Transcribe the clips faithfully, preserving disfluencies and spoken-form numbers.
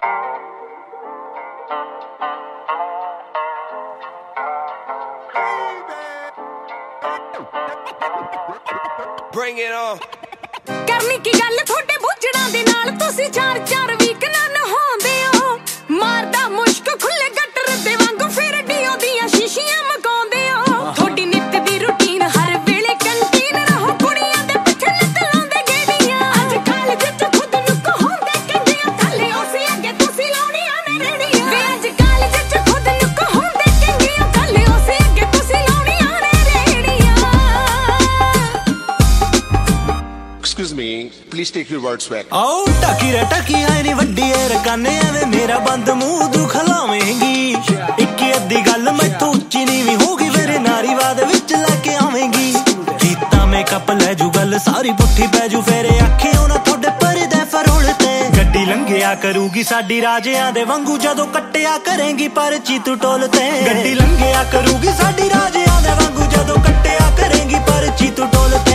Bring it on. ਕਰਨੀ ਕੀ ਗੱਲ ਤੁਹਾਡੇ ਬੁੱਝੜਾਂ ਦੇ ਨਾਲ ਤੁਸੀਂ ਚਾਰ ਚਾਰ ਵੀਕ ਨਾ ਨਹਾਉਂਦੇ ਹੋ ਮਾਰਦਾ ਮੁਸ਼ਕ ਖੁੱਲੇ ਗੱਟਰ ਦੇ ਵਾਂਗੂ ਫਿਰ ਡੀਓ ਦੀਆਂ ਸ਼ੀਸ਼ੀਆਂ ਮਗਾਉਂਦੇ ਹੋ ਤੁਹਾਡੀ ਨਿੱਤ ਦੀ ਰੁਟੀਨ ਹਰ ਵੇਲੇ ਕੰਟੀਨ ਰਹੋ ਕੁੜੀਆਂ ਦੇ ਪਿੱਛੇ ਲੱਤ ਲਾਉਂਦੇ ਗੇੜੀਆਂ ਅੱਜ ਕੱਲ ਜਿੱਤ ਖੁਦ ਨੂੰ ਕਹਾਉਂਦੇ ਕਹਿੰਦੀਆਂ ਥੱਲੇ ਉਸੇ ਅੱਗੇ ਤੁਸੀਂ ਲਾਉਣੀਆਂ ਨੇ ਰੇੜੀਆਂ ਵੇ ਅੱਜ ਕੱਲ ਜਿੱਤ ਖੁਦ ਨੂੰ ਕਹਾਉਂਦੇ ਕਹਿੰਦੀਆਂ ਥੱਲੇ ਉਸੇ ਅੱਗੇ ਤੁਸੀਂ ਲਾਉਣੀਆਂ ਨੇ ਰੇੜੀਆਂ Excuse me, please take your words back. ਆਓ ਟਾਕੀ ਰੇ ਟਾਕੀ ਆਏ ਨੀ ਵੱਡੀ ਏ ਰਕਾਨੇ ਐਵੇਂ ਮੇਰਾ ਬੰਦ ਮੂੰਹ ਦੁਖਲਾਵੇਂਗੀ ਇੱਕ ਅੱਧੀ ਗੱਲ ਮੈਥੋਂ ਉੱਚੀ ਨੀਵੀਂ ਹੋਗੀ ਮੇਰੇ ਨਾਰੀਵਾਦ ਵਿੱਚ ਲੈ ਕੇ ਆਵੇਂਗੀ ਕੀਤਾ ਮੇਕਅਪ ਲੈ ਜੂ ਗੱਲ ਸਾਰੀ ਪੁੱਠੀ ਪੈ ਜੂ ਫੇਰੇ ਆਖੇ ਉਹਨਾਂ ਤੁਹਾਡੇ ਪਰਦੇ ਫਰੋਲ ਤੇ ਗੱਡੀ ਲੰਘਿਆ ਕਰੂਗੀ ਸਾਡੀ ਰਾਜਿਆਂ ਦੇ ਵਾਂਗੂ ਜਦੋਂ ਕੱਟਿਆ ਕਰੇਂਗੀ ਪਰਚੀ ਤੂੰ ਟੋਲ ਤੇ ਗੱਡੀ ਲੰਘਿਆ ਕਰੂਗੀ ਸਾਡੀ ਰਾਜਿਆਂ ਦੇ ਵਾਂਗੂ ਜਦੋਂ ਕੱਟਿਆ ਕਰੇਂਗੀ ਪਰਚੀ ਤੂੰ ਟੋਲ ਤੇ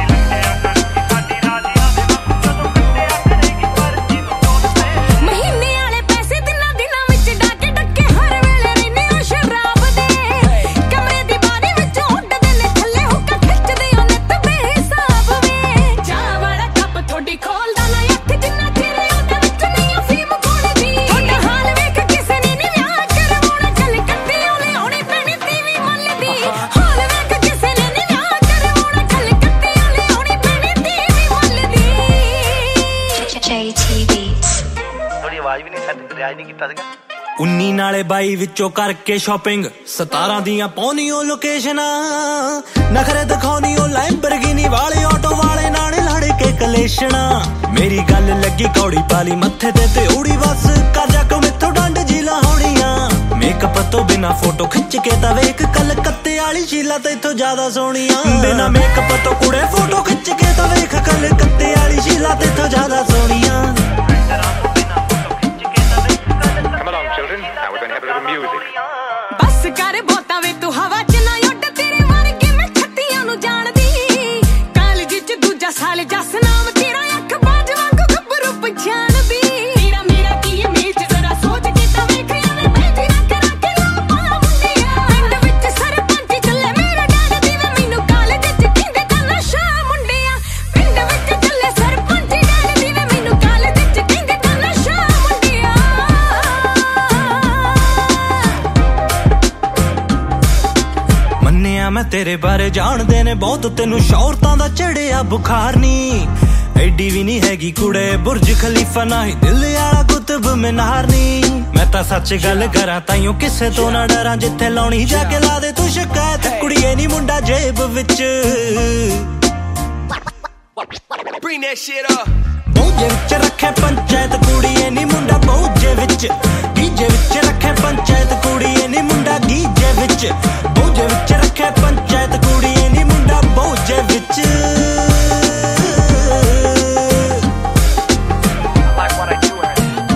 ਉੱਨੀ ਨਾਲੇ ਬਾਈ ਵਿੱਚੋਂ ਕਰਕੇ ਸ਼ਾਪਿੰਗ ਸਤਾਰਾਂ ਦੀਆਂ ਪਾਉਣੀਓ ਲੋਕੇਸ਼ਨਾਂ ਨਖਰੇ ਦਿਖਾਉਣੀਓ ਲੈਂਬਰਗਿਨੀ ਵਾਲੇ ਆਟੋ ਵਾਲੇ ਨਾਲ ਲੜ ਕੇ ਕਲੇਸ਼ਣਾ ਮੇਰੀ ਗੱਲ ਲੱਗੀ ਕੌੜੀ ਪਾਲੀ ਮੱਥੇ ਤੇ ਤੇ ਉੜੀ ਬਸ ਕਰ ਜਾ ਕੋ ਮੈਥੋਂ ਡੰਡ ਜੀ ਲਾਉਣੀਆਂ ਮੇਕਅਪ ਤੋਂ ਬਿਨਾ ਫੋਟੋ ਖਿੱਚ ਕੇ ਤਾਂ ਵੇਖ ਕਲਕੱਤੇ ਵਾਲੀ ਸ਼ੀਲਾ ਤੇਥੋਂ ਜ਼ਿਆਦਾ ਸੋਹਣੀਆਂ ਬਿਨਾ ਮੇਕਅਪ ਤੋਂ ਕੁੜੇ ਫੋਟੋ ਖਿੱਚ ਕੇ ਤਾਂ ਵੇਖ ਕਲਕੱਤੇ ਵਾਲੀ ਸ਼ੀਲਾ ਤੇਥੋਂ ਜ਼ਿਆਦਾ ਸੋਹਣੀਆਂ ਬਸ ਕਰ ਬੋਤਾ ਵੇ ਤੂੰ ਹਵਾ ਚ ਨਾ ਉੱਡ ਤੇਰੇ ਵਰਗੇ ਮੈਂ ਛੱਤੀਆਂ ਨੂੰ ਜਾਣਦੀ ਕਾਲਜ ਚ ਦੂਜਾ ਸਾਲ ਜਸ ਨਾਮ ਤੇਰਾ ਅੱਖ ਬਾਜ ਵਾਂਗੂ ਗੱਭਰੂ ਪਛਾਣਦੀ ਤੇਰਾ ਮੇਰਾ ਕੀ ਮੇਲ ਚ ਜ਼ਰਾ ਸੋਚ ਕੇ ਤਾਂ ਵੇਖ ਐਵੇਂ ਬੈਠੀ ਰੱਖ ਰੱਖ ਲੋਪਾ ਮੁੰਡਿਆ ਪਿੰਡ ਵਿੱਚ ਸਰਪੰਚ ਚੱਲੇ ਮੇਰਾ ਡੈਡ ਦੀ ਵੇ ਮੈਨੂੰ ਕਾਲਜ ਚ ਕਹਿੰਦੇ ਤਾਂ ਨਸ਼ਾ ਮੁੰਡਿਆ ਪਿੰਡ ਵਿੱਚ ਚੱਲੇ ਸਰਪੰਚ ਡੈਡ ਦੀ ਵੇ ਮੈਨੂੰ ਕਾਲਜ ਚ ਕਹਿੰਦੇ ਤਾਂ ਨਸ਼ਾ ਮੁੰਡਿਆ ਮੰਨਿਆ ਮੈਂ ਤੇਰੇ ਬਾਰੇ ਜਾਣਦੇ ਨੇ ਬਹੁਤ ਤੈਨੂੰ ਸ਼ੌਹਰਤਾਂ ਦਾ ਚੜਿਆ ਬੁਖਾਰ ਨੀ ਐਡੀ ਵੀ ਨਹੀਂ ਹੈਗੀ ਕੁੜੇ ਬੁਰਜ ਖਲੀਫਾ ਨਾ ਹੀ ਦਿਲ ਵਾਲਾ ਕੁਤਬ ਮੀਨਾਰ ਨੀ ਮੈਂ ਤਾਂ ਸੱਚ ਗੱਲ ਕਰਾਂ ਤਾਈਓ ਕਿਸੇ ਤੋਂ ਨਾ ਡਰਾਂ ਜਿੱਥੇ ਲਾਉਣੀ ਜਾ ਕੇ ਲਾ ਦੇ ਤੂੰ ਸ਼ਿਕਾਇਤ ਕੁੜੀਏ ਨੀ ਮੁੰਡਾ ਜੇਬ ਵਿੱਚ Bring that shit up. ਬੋਝੇ ਵਿੱਚ ਰੱਖੇ ਪੰਚਾਇਤ ਕੁੜੀਏ ਨੀ ਮੁੰਡਾ ਬੋਝੇ ਵਿੱਚ ਗੀਜੇ ਵਿੱਚ ਰੱਖੇ ਪੰਚਾਇਤ ਕੁੜੀਏ ਨੀ ਮੁੰਡਾ ਗੀਜੇ ਵਿੱਚ ਬੋਝੇ ਵਿੱਚ ਰੱਖੇ ਪੰਚਾਇਤ ਕੁੜੀਏ ਨੀ ਮੁੰਡਾ ਬੋਝੇ ਵਿੱਚ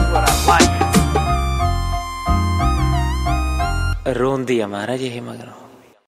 ਰੋਂਦੀ ਆ ਮਹਾਰਾਜ ਇਹ ਮਗਰੋਂ